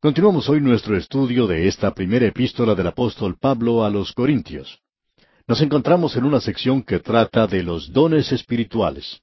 Continuamos hoy nuestro estudio de esta primera epístola del apóstol Pablo a los Corintios. Nos encontramos en una sección que trata de los dones espirituales.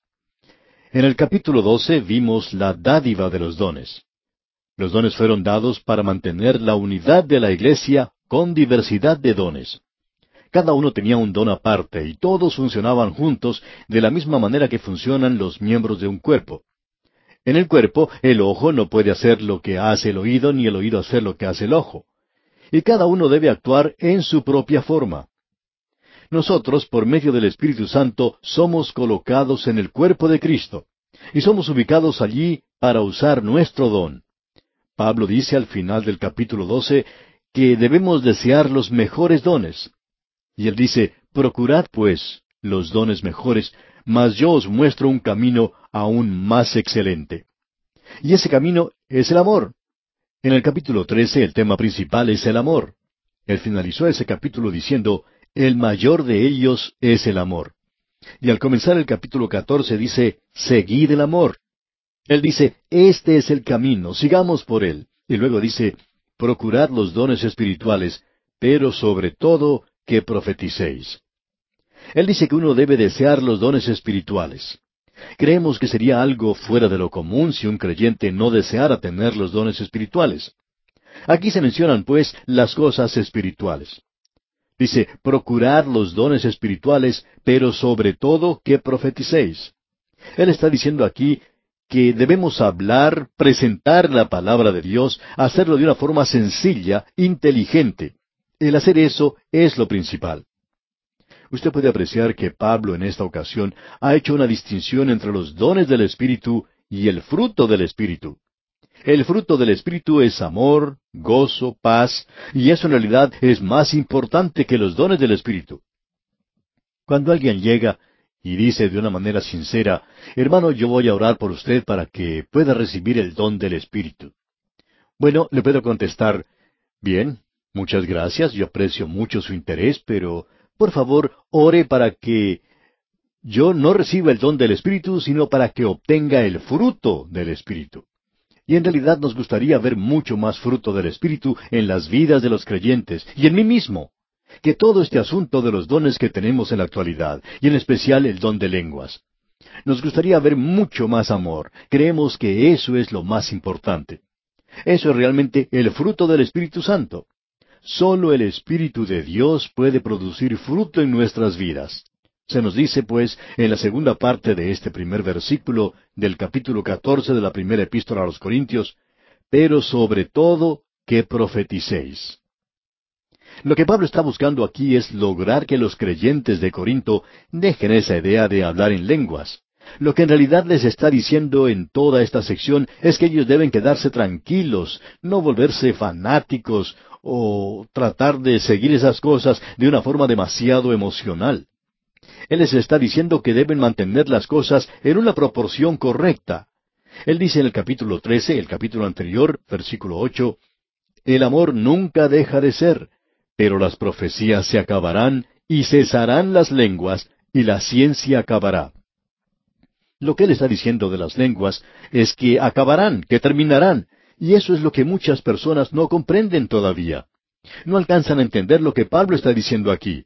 En el capítulo 12 vimos la dádiva de los dones. Los dones fueron dados para mantener la unidad de la iglesia con diversidad de dones. Cada uno tenía un don aparte y todos funcionaban juntos de la misma manera que funcionan los miembros de un cuerpo. En el cuerpo, el ojo no puede hacer lo que hace el oído, ni el oído hacer lo que hace el ojo. Y cada uno debe actuar en su propia forma. Nosotros, por medio del Espíritu Santo, somos colocados en el cuerpo de Cristo, y somos ubicados allí para usar nuestro don. Pablo dice al final del capítulo 12 que debemos desear los mejores dones. Y él dice, procurad pues los dones mejores, mas yo os muestro un camino aún más excelente. Y ese camino es el amor. En el capítulo 13 el tema principal es el amor. Él finalizó ese capítulo diciendo, el mayor de ellos es el amor. Y al comenzar el capítulo 14 dice, seguid el amor. Él dice, este es el camino, sigamos por él. Y luego dice, procurad los dones espirituales, pero sobre todo que profeticéis. Él dice que uno debe desear los dones espirituales. Creemos que sería algo fuera de lo común si un creyente no deseara tener los dones espirituales. Aquí se mencionan, pues, las cosas espirituales. Dice, procurad los dones espirituales, pero sobre todo que profeticéis. Él está diciendo aquí que debemos hablar, presentar la palabra de Dios, hacerlo de una forma sencilla, inteligente. El hacer eso es lo principal. Usted puede apreciar que Pablo en esta ocasión ha hecho una distinción entre los dones del Espíritu y el fruto del Espíritu. El fruto del Espíritu es amor, gozo, paz, y eso en realidad es más importante que los dones del Espíritu. Cuando alguien llega y dice de una manera sincera, hermano, yo voy a orar por usted para que pueda recibir el don del Espíritu. Bueno, le puedo contestar, bien, muchas gracias, yo aprecio mucho su interés, pero por favor, ore para que yo no reciba el don del Espíritu, sino para que obtenga el fruto del Espíritu. Y en realidad nos gustaría ver mucho más fruto del Espíritu en las vidas de los creyentes y en mí mismo, que todo este asunto de los dones que tenemos en la actualidad, y en especial el don de lenguas. Nos gustaría ver mucho más amor. Creemos que eso es lo más importante. Eso es realmente el fruto del Espíritu Santo. Solo el Espíritu de Dios puede producir fruto en nuestras vidas. Se nos dice, pues, en la segunda parte de este primer versículo del capítulo 14 de la primera epístola a los Corintios, pero sobre todo que profeticéis. Lo que Pablo está buscando aquí es lograr que los creyentes de Corinto dejen esa idea de hablar en lenguas. Lo que en realidad les está diciendo en toda esta sección es que ellos deben quedarse tranquilos, no volverse fanáticos o tratar de seguir esas cosas de una forma demasiado emocional. Él les está diciendo que deben mantener las cosas en una proporción correcta. Él dice en el capítulo 13, el capítulo anterior, versículo 8, el amor nunca deja de ser, pero las profecías se acabarán y cesarán las lenguas y la ciencia acabará. Lo que él está diciendo de las lenguas es que acabarán, que terminarán, y eso es lo que muchas personas no comprenden todavía. No alcanzan a entender lo que Pablo está diciendo aquí.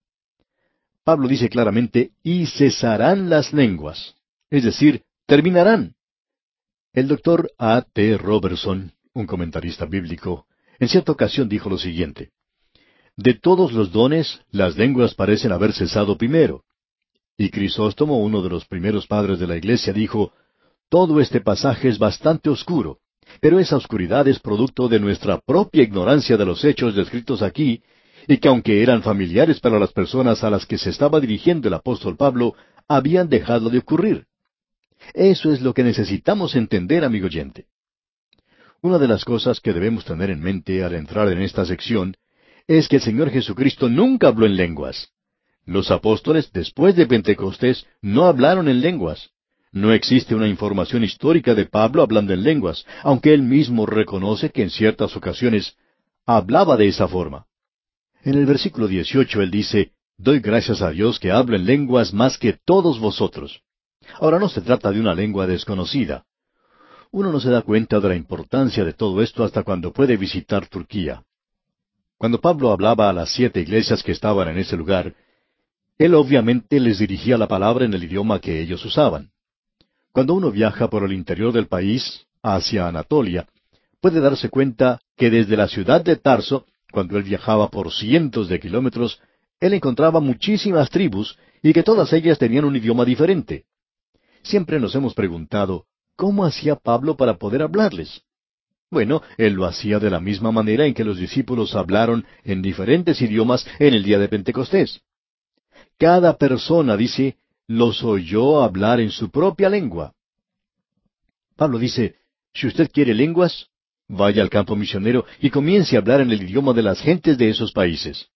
Pablo dice claramente, y cesarán las lenguas, es decir, terminarán. El doctor A. T. Robertson, un comentarista bíblico, en cierta ocasión dijo lo siguiente, de todos los dones, las lenguas parecen haber cesado primero. Y Crisóstomo, uno de los primeros padres de la Iglesia, dijo, todo este pasaje es bastante oscuro, pero esa oscuridad es producto de nuestra propia ignorancia de los hechos descritos aquí, y que aunque eran familiares para las personas a las que se estaba dirigiendo el apóstol Pablo, habían dejado de ocurrir. Eso es lo que necesitamos entender, amigo oyente. Una de las cosas que debemos tener en mente al entrar en esta sección es que el Señor Jesucristo nunca habló en lenguas. Los apóstoles, después de Pentecostés, no hablaron en lenguas. No existe una información histórica de Pablo hablando en lenguas, aunque él mismo reconoce que en ciertas ocasiones hablaba de esa forma. En el versículo 18 él dice, doy gracias a Dios que hablo en lenguas más que todos vosotros. Ahora no se trata de una lengua desconocida. Uno no se da cuenta de la importancia de todo esto hasta cuando puede visitar Turquía. Cuando Pablo hablaba a las 7 iglesias que estaban en ese lugar, él obviamente les dirigía la palabra en el idioma que ellos usaban. Cuando uno viaja por el interior del país, hacia Anatolia, puede darse cuenta que desde la ciudad de Tarso, cuando él viajaba por cientos de kilómetros, él encontraba muchísimas tribus y que todas ellas tenían un idioma diferente. Siempre nos hemos preguntado, ¿cómo hacía Pablo para poder hablarles? Bueno, él lo hacía de la misma manera en que los discípulos hablaron en diferentes idiomas en el día de Pentecostés. Cada persona, dice, los oyó hablar en su propia lengua. Pablo dice, si usted quiere lenguas, vaya al campo misionero y comience a hablar en el idioma de las gentes de esos países.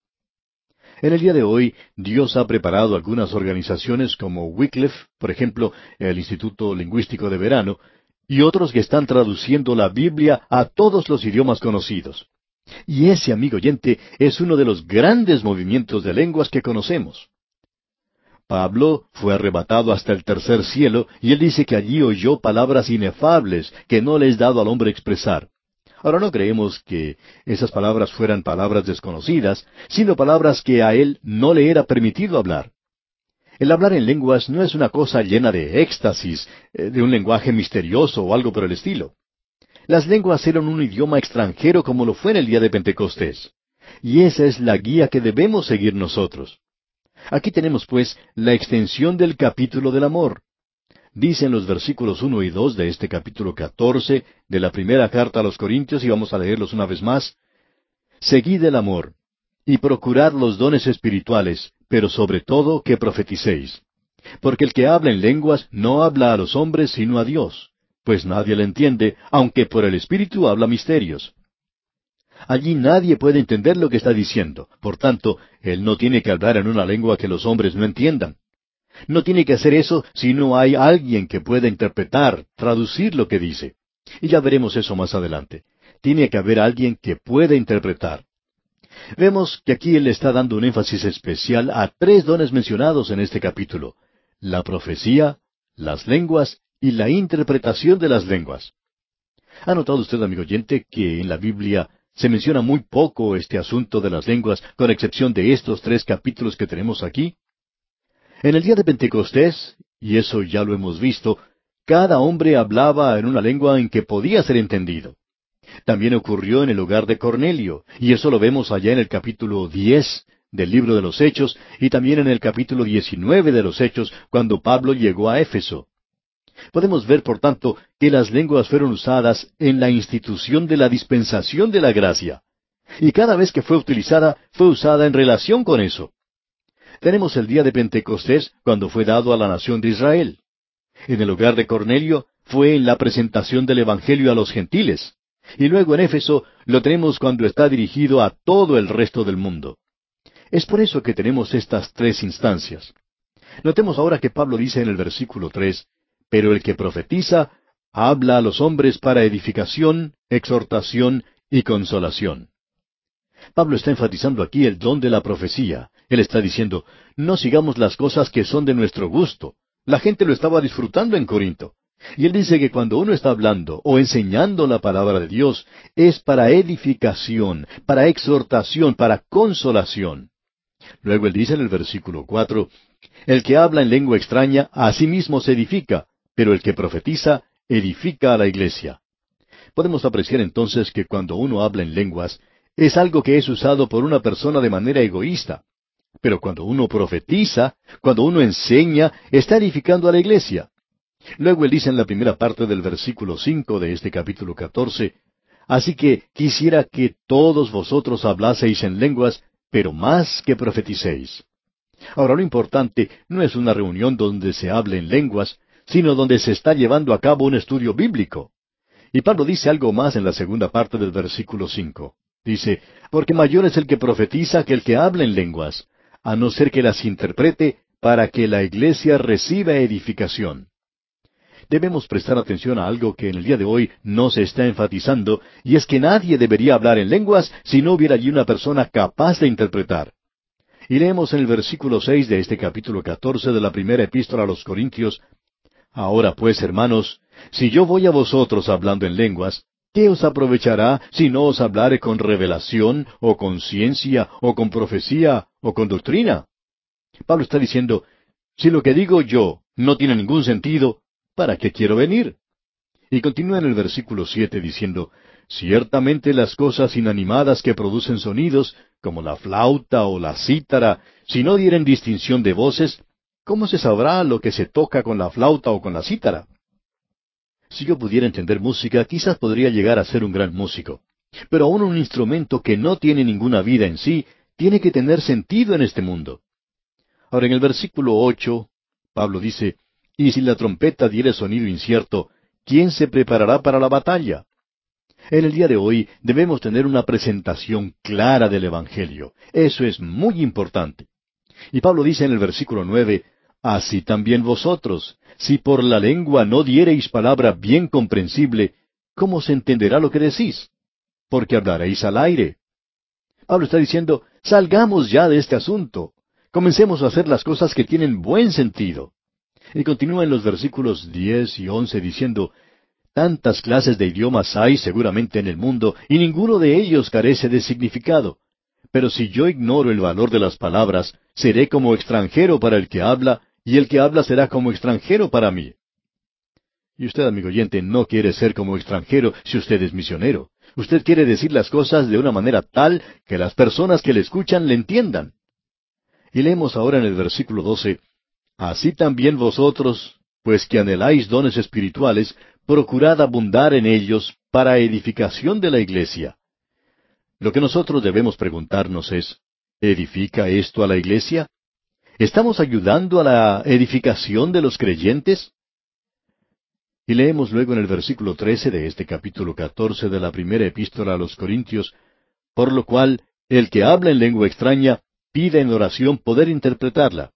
En el día de hoy, Dios ha preparado algunas organizaciones como Wycliffe, por ejemplo, el Instituto Lingüístico de Verano, y otros que están traduciendo la Biblia a todos los idiomas conocidos. Y ese, amigo oyente, es uno de los grandes movimientos de lenguas que conocemos. Pablo fue arrebatado hasta el tercer cielo, y él dice que allí oyó palabras inefables que no le es dado al hombre expresar. Ahora no creemos que esas palabras fueran palabras desconocidas, sino palabras que a él no le era permitido hablar. El hablar en lenguas no es una cosa llena de éxtasis, de un lenguaje misterioso o algo por el estilo. Las lenguas eran un idioma extranjero como lo fue en el día de Pentecostés. Y esa es la guía que debemos seguir nosotros. Aquí tenemos, pues, la extensión del capítulo del amor. Dicen los versículos 1 y 2 de este capítulo 14 de la primera carta a los Corintios, y vamos a leerlos una vez más. Seguid el amor, y procurad los dones espirituales, pero sobre todo que profeticéis. Porque el que habla en lenguas no habla a los hombres sino a Dios, pues nadie le entiende, aunque por el Espíritu habla misterios. Allí nadie puede entender lo que está diciendo, por tanto, él no tiene que hablar en una lengua que los hombres no entiendan. No tiene que hacer eso si no hay alguien que pueda interpretar, traducir lo que dice. Y ya veremos eso más adelante. Tiene que haber alguien que pueda interpretar. Vemos que aquí él está dando un énfasis especial a 3 dones mencionados en este capítulo: la profecía, las lenguas y la interpretación de las lenguas. ¿Ha notado usted, amigo oyente, que en la Biblia se menciona muy poco este asunto de las lenguas, con excepción de estos 3 capítulos que tenemos aquí? En el día de Pentecostés, y eso ya lo hemos visto, cada hombre hablaba en una lengua en que podía ser entendido. También ocurrió en el hogar de Cornelio, y eso lo vemos allá en el capítulo 10 del libro de los Hechos, y también en el capítulo 19 de los Hechos, cuando Pablo llegó a Éfeso. Podemos ver, por tanto, que las lenguas fueron usadas en la institución de la dispensación de la gracia. Y cada vez que fue usada en relación con eso. Tenemos el día de Pentecostés, cuando fue dado a la nación de Israel. En el hogar de Cornelio fue en la presentación del Evangelio a los gentiles. Y luego en Éfeso lo tenemos cuando está dirigido a todo el resto del mundo. Es por eso que tenemos estas 3 instancias. Notemos ahora que Pablo dice en el versículo 3, pero el que profetiza habla a los hombres para edificación, exhortación y consolación. Pablo está enfatizando aquí el don de la profecía. Él está diciendo, no sigamos las cosas que son de nuestro gusto. La gente lo estaba disfrutando en Corinto. Y él dice que cuando uno está hablando o enseñando la palabra de Dios, es para edificación, para exhortación, para consolación. Luego él dice en el versículo 4, el que habla en lengua extraña a sí mismo se edifica, pero el que profetiza edifica a la iglesia. Podemos apreciar entonces que cuando uno habla en lenguas, es algo que es usado por una persona de manera egoísta. Pero cuando uno profetiza, cuando uno enseña, está edificando a la iglesia. Luego él dice en la primera parte del versículo 5 de este capítulo 14, así que quisiera que todos vosotros hablaseis en lenguas, pero más que profeticéis. Ahora lo importante no es una reunión donde se hable en lenguas, sino donde se está llevando a cabo un estudio bíblico. Y Pablo dice algo más en la segunda parte del versículo 5. Dice, porque mayor es el que profetiza que el que habla en lenguas, a no ser que las interprete, para que la iglesia reciba edificación. Debemos prestar atención a algo que en el día de hoy no se está enfatizando, y es que nadie debería hablar en lenguas si no hubiera allí una persona capaz de interpretar. Y leemos en el versículo 6 de este capítulo 14 de la primera epístola a los Corintios, Ahora pues, hermanos, si yo voy a vosotros hablando en lenguas, ¿qué os aprovechará si no os hablare con revelación, o con ciencia, o con profecía, o con doctrina? Pablo está diciendo, si lo que digo yo no tiene ningún sentido, ¿para qué quiero venir? Y continúa en el versículo 7 diciendo, ciertamente las cosas inanimadas que producen sonidos, como la flauta o la cítara, si no dieren distinción de voces, ¿cómo se sabrá lo que se toca con la flauta o con la cítara? Si yo pudiera entender música, quizás podría llegar a ser un gran músico. Pero aún un instrumento que no tiene ninguna vida en sí, tiene que tener sentido en este mundo. Ahora, en el versículo 8, Pablo dice, y si la trompeta diere sonido incierto, ¿quién se preparará para la batalla? En el día de hoy debemos tener una presentación clara del Evangelio. Eso es muy importante. Y Pablo dice en el versículo 9, así también vosotros, si por la lengua no diereis palabra bien comprensible, ¿cómo se entenderá lo que decís? Porque hablaréis al aire. Pablo está diciendo, salgamos ya de este asunto. Comencemos a hacer las cosas que tienen buen sentido. Y continúa en los versículos 10 y 11 diciendo, tantas clases de idiomas hay seguramente en el mundo, y ninguno de ellos carece de significado. Pero si yo ignoro el valor de las palabras, seré como extranjero para el que habla, y el que habla será como extranjero para mí. Y usted, amigo oyente, no quiere ser como extranjero si usted es misionero. Usted quiere decir las cosas de una manera tal que las personas que le escuchan le entiendan. Y leemos ahora en el versículo 12, así también vosotros, pues que anheláis dones espirituales, procurad abundar en ellos para edificación de la iglesia. Lo que nosotros debemos preguntarnos es, ¿edifica esto a la iglesia? ¿Estamos ayudando a la edificación de los creyentes? Y leemos luego en el versículo 13 de este capítulo 14 de la primera epístola a los Corintios, por lo cual, el que habla en lengua extraña, pide en oración poder interpretarla.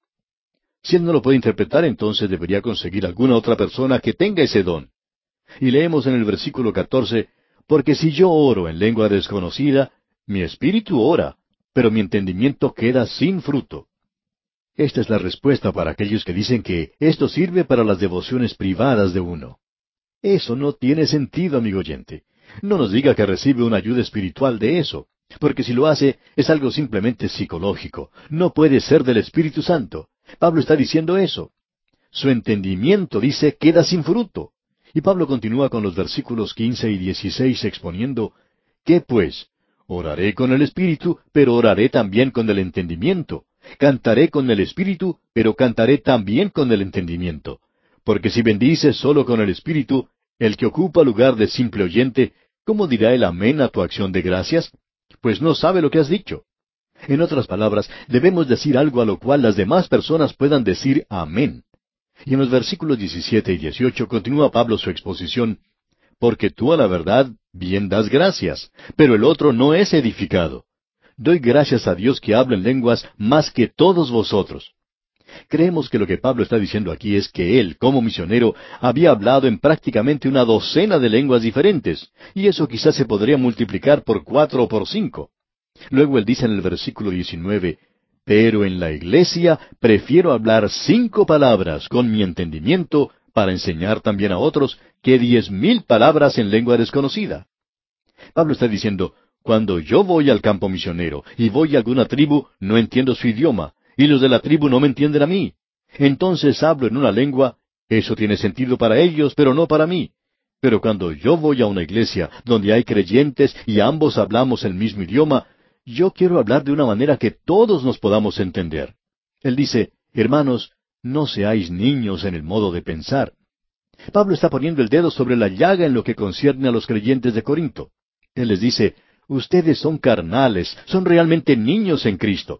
Si él no lo puede interpretar, entonces debería conseguir alguna otra persona que tenga ese don. Y leemos en el versículo 14, porque si yo oro en lengua desconocida, mi espíritu ora, pero mi entendimiento queda sin fruto. Esta es la respuesta para aquellos que dicen que esto sirve para las devociones privadas de uno. Eso no tiene sentido, amigo oyente. No nos diga que recibe una ayuda espiritual de eso, porque si lo hace es algo simplemente psicológico. No puede ser del Espíritu Santo. Pablo está diciendo eso. Su entendimiento, dice, queda sin fruto. Y Pablo continúa con los versículos 15 y 16 exponiendo, ¿qué pues? Oraré con el Espíritu, pero oraré también con el entendimiento. Cantaré con el Espíritu, pero cantaré también con el entendimiento. Porque si bendices solo con el Espíritu, el que ocupa lugar de simple oyente, ¿cómo dirá el amén a tu acción de gracias? Pues no sabe lo que has dicho. En otras palabras, debemos decir algo a lo cual las demás personas puedan decir amén. Y en los versículos 17 y 18 continúa Pablo su exposición, porque tú a la verdad bien das gracias, pero el otro no es edificado. Doy gracias a Dios que habla en lenguas más que todos vosotros. Creemos que lo que Pablo está diciendo aquí es que él, como misionero, había hablado en prácticamente una docena de lenguas diferentes, y eso quizás se podría multiplicar por 4 o por 5. Luego él dice en el versículo 19, pero en la iglesia prefiero hablar 5 palabras con mi entendimiento para enseñar también a otros que 10,000 palabras en lengua desconocida. Pablo está diciendo, cuando yo voy al campo misionero y voy a alguna tribu, no entiendo su idioma, y los de la tribu no me entienden a mí. Entonces hablo en una lengua, eso tiene sentido para ellos, pero no para mí. Pero cuando yo voy a una iglesia donde hay creyentes y ambos hablamos el mismo idioma, yo quiero hablar de una manera que todos nos podamos entender. Él dice, hermanos, no seáis niños en el modo de pensar. Pablo está poniendo el dedo sobre la llaga en lo que concierne a los creyentes de Corinto. Él les dice, ustedes son carnales, son realmente niños en Cristo.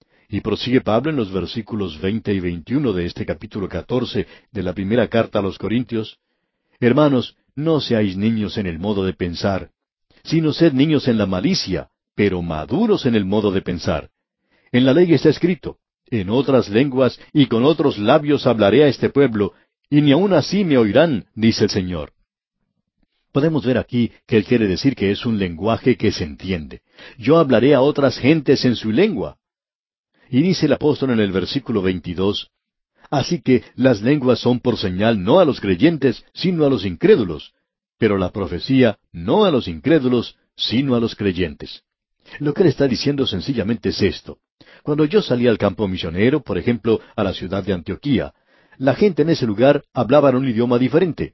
Y prosigue Pablo en los versículos 20 y 21 de este capítulo 14 de la primera carta a los Corintios, hermanos, no seáis niños en el modo de pensar, sino sed niños en la malicia, pero maduros en el modo de pensar. En la ley está escrito, en otras lenguas y con otros labios hablaré a este pueblo, y ni aun así me oirán, dice el Señor. Podemos ver aquí que él quiere decir que es un lenguaje que se entiende. Yo hablaré a otras gentes en su lengua. Y dice el apóstol en el versículo 22, Así que las lenguas son por señal no a los creyentes, sino a los incrédulos, pero la profecía no a los incrédulos, sino a los creyentes. Lo que él está diciendo sencillamente es esto. Cuando yo salí al campo misionero, por ejemplo, a la ciudad de Antioquía, la gente en ese lugar hablaba un idioma diferente.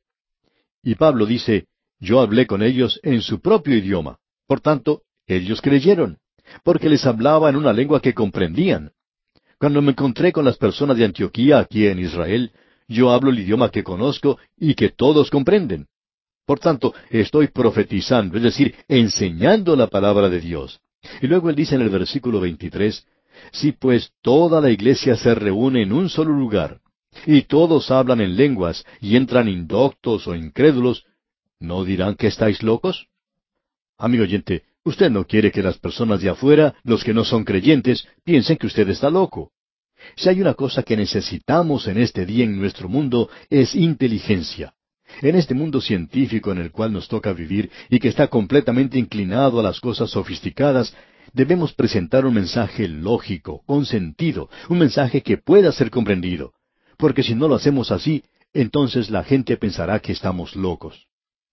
Y Pablo dice, yo hablé con ellos en su propio idioma. Por tanto, ellos creyeron, porque les hablaba en una lengua que comprendían. Cuando me encontré con las personas de Antioquía aquí en Israel, yo hablo el idioma que conozco y que todos comprenden. Por tanto, estoy profetizando, es decir, enseñando la palabra de Dios. Y luego él dice en el versículo 23, si pues toda la iglesia se reúne en un solo lugar, y todos hablan en lenguas, y entran indoctos o incrédulos, ¿no dirán que estáis locos? Amigo oyente, usted no quiere que las personas de afuera, los que no son creyentes, piensen que usted está loco. Si hay una cosa que necesitamos en este día en nuestro mundo, es inteligencia. En este mundo científico en el cual nos toca vivir y que está completamente inclinado a las cosas sofisticadas, debemos presentar un mensaje lógico, con sentido, un mensaje que pueda ser comprendido. Porque si no lo hacemos así, entonces la gente pensará que estamos locos.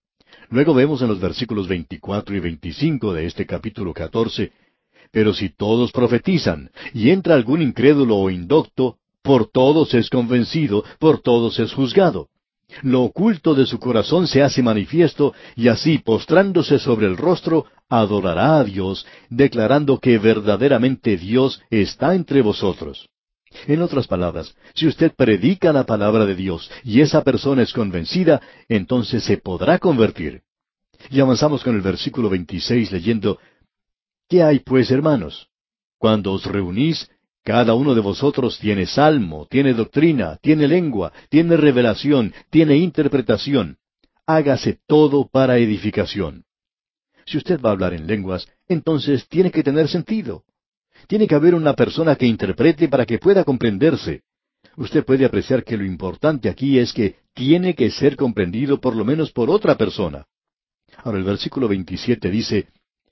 Luego vemos en los versículos 24 y 25 de este capítulo 14, pero si todos profetizan, y entra algún incrédulo o indocto, por todos es convencido, por todos es juzgado. Lo oculto de su corazón se hace manifiesto, y así, postrándose sobre el rostro, adorará a Dios, declarando que verdaderamente Dios está entre vosotros. En otras palabras, si usted predica la palabra de Dios y esa persona es convencida, entonces se podrá convertir. Y avanzamos con el versículo 26 leyendo, ¿qué hay pues, hermanos? Cuando os reunís, cada uno de vosotros tiene salmo, tiene doctrina, tiene lengua, tiene revelación, tiene interpretación. Hágase todo para edificación. Si usted va a hablar en lenguas, entonces tiene que tener sentido. Tiene que haber una persona que interprete para que pueda comprenderse. Usted puede apreciar que lo importante aquí es que tiene que ser comprendido por lo menos por otra persona. Ahora el versículo 27 dice,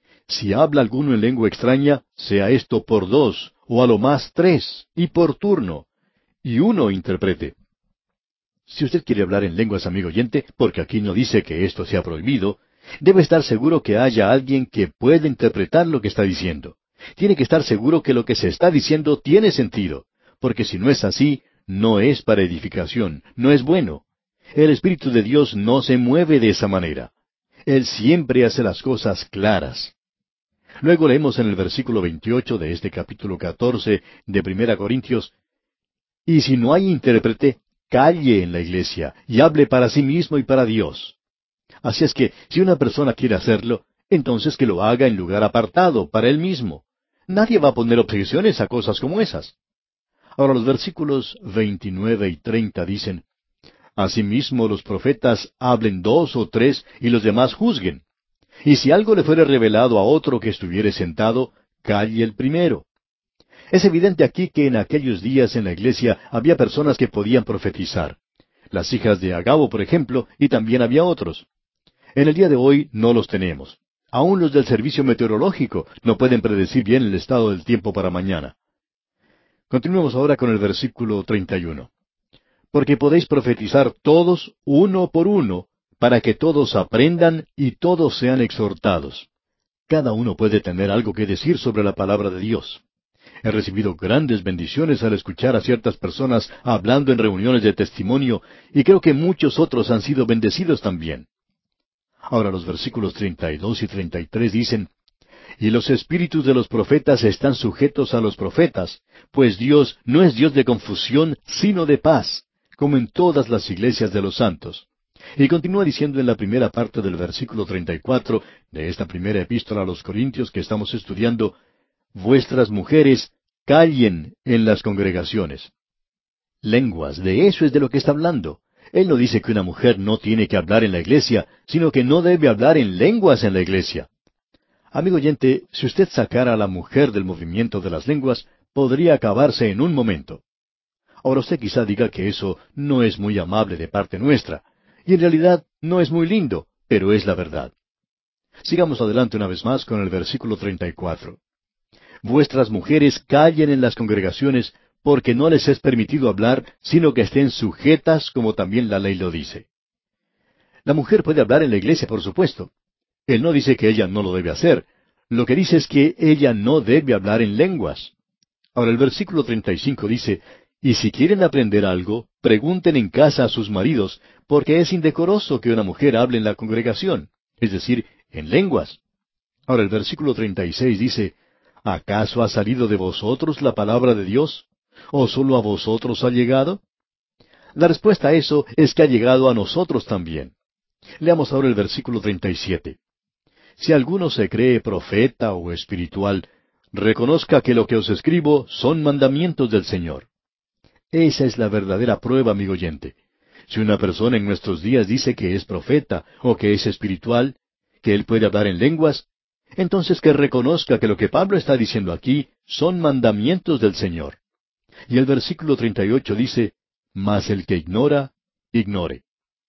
si habla alguno en lengua extraña, sea esto por dos, o a lo más tres, y por turno, y uno interprete. Si usted quiere hablar en lenguas, amigo oyente, porque aquí no dice que esto sea prohibido, debe estar seguro que haya alguien que pueda interpretar lo que está diciendo. Tiene que estar seguro que lo que se está diciendo tiene sentido, porque si no es así, no es para edificación, no es bueno. El Espíritu de Dios no se mueve de esa manera. Él siempre hace las cosas claras. Luego leemos en el versículo 28 de este capítulo 14 de Primera Corintios, y si no hay intérprete, calle en la iglesia y hable para sí mismo y para Dios. Así es que, si una persona quiere hacerlo, entonces que lo haga en lugar apartado, para él mismo. Nadie va a poner objeciones a cosas como esas. Ahora los versículos 29 y 30 dicen, asimismo los profetas hablen dos o tres y los demás juzguen. Y si algo le fuere revelado a otro que estuviere sentado, calle el primero. Es evidente aquí que en aquellos días en la iglesia había personas que podían profetizar. Las hijas de Agabo, por ejemplo, y también había otros. En el día de hoy no los tenemos. Aún los del servicio meteorológico no pueden predecir bien el estado del tiempo para mañana. Continuemos ahora con el versículo 31. Porque podéis profetizar todos uno por uno, para que todos aprendan y todos sean exhortados. Cada uno puede tener algo que decir sobre la palabra de Dios. He recibido grandes bendiciones al escuchar a ciertas personas hablando en reuniones de testimonio, y creo que muchos otros han sido bendecidos también. Ahora los versículos 32 y 33 dicen, y los espíritus de los profetas están sujetos a los profetas, pues Dios no es Dios de confusión, sino de paz, como en todas las iglesias de los santos. Y continúa diciendo en la primera parte del versículo 34 de esta primera epístola a los Corintios que estamos estudiando, vuestras mujeres callen en las congregaciones. Lenguas, de eso es de lo que está hablando. Él no dice que una mujer no tiene que hablar en la iglesia, sino que no debe hablar en lenguas en la iglesia. Amigo oyente, si usted sacara a la mujer del movimiento de las lenguas, podría acabarse en un momento. Ahora usted quizá diga que eso no es muy amable de parte nuestra, y en realidad no es muy lindo, pero es la verdad. Sigamos adelante una vez más con el versículo 34. Vuestras mujeres callen en las congregaciones, porque no les es permitido hablar, sino que estén sujetas como también la ley lo dice. La mujer puede hablar en la iglesia, por supuesto. Él no dice que ella no lo debe hacer. Lo que dice es que ella no debe hablar en lenguas. Ahora el versículo 35 dice, y si quieren aprender algo, pregunten en casa a sus maridos, porque es indecoroso que una mujer hable en la congregación, es decir, en lenguas. Ahora el versículo 36 dice, ¿acaso ha salido de vosotros la palabra de Dios? ¿O sólo a vosotros ha llegado? La respuesta a eso es que ha llegado a nosotros también. Leamos ahora el versículo 37. Si alguno se cree profeta o espiritual, reconozca que lo que os escribo son mandamientos del Señor. Esa es la verdadera prueba, amigo oyente. Si una persona en nuestros días dice que es profeta o que es espiritual, que él puede hablar en lenguas, entonces que reconozca que lo que Pablo está diciendo aquí son mandamientos del Señor. Y el versículo 38 dice, mas el que ignora, ignore.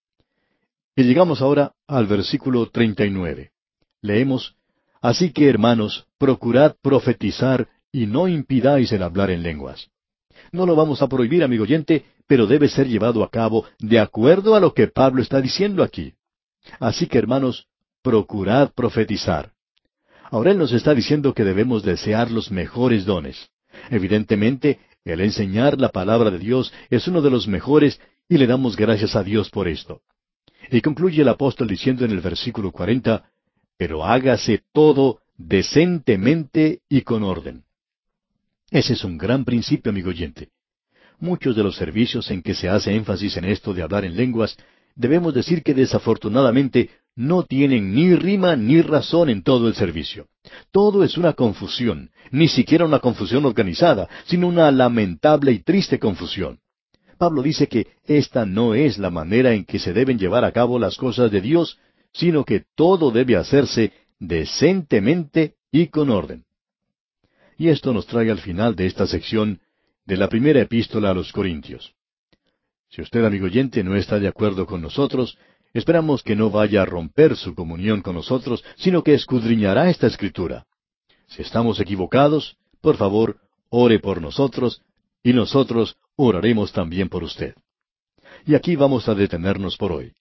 Y llegamos ahora al versículo 39. Leemos, así que hermanos, procurad profetizar y no impidáis el hablar en lenguas. No lo vamos a prohibir, amigo oyente, pero debe ser llevado a cabo de acuerdo a lo que Pablo está diciendo aquí. Así que, hermanos, procurad profetizar. Ahora él nos está diciendo que debemos desear los mejores dones. Evidentemente, el enseñar la palabra de Dios es uno de los mejores y le damos gracias a Dios por esto. Y concluye el apóstol diciendo en el versículo 40, pero hágase todo decentemente y con orden. Ese es un gran principio, amigo oyente. Muchos de los servicios en que se hace énfasis en esto de hablar en lenguas, debemos decir que desafortunadamente no tienen ni rima ni razón en todo el servicio. Todo es una confusión, ni siquiera una confusión organizada, sino una lamentable y triste confusión. Pablo dice que esta no es la manera en que se deben llevar a cabo las cosas de Dios, sino que todo debe hacerse decentemente y con orden. Y esto nos trae al final de esta sección de la primera epístola a los Corintios. Si usted, amigo oyente, no está de acuerdo con nosotros, esperamos que no vaya a romper su comunión con nosotros, sino que escudriñará esta escritura. Si estamos equivocados, por favor, ore por nosotros, y nosotros oraremos también por usted. Y aquí vamos a detenernos por hoy.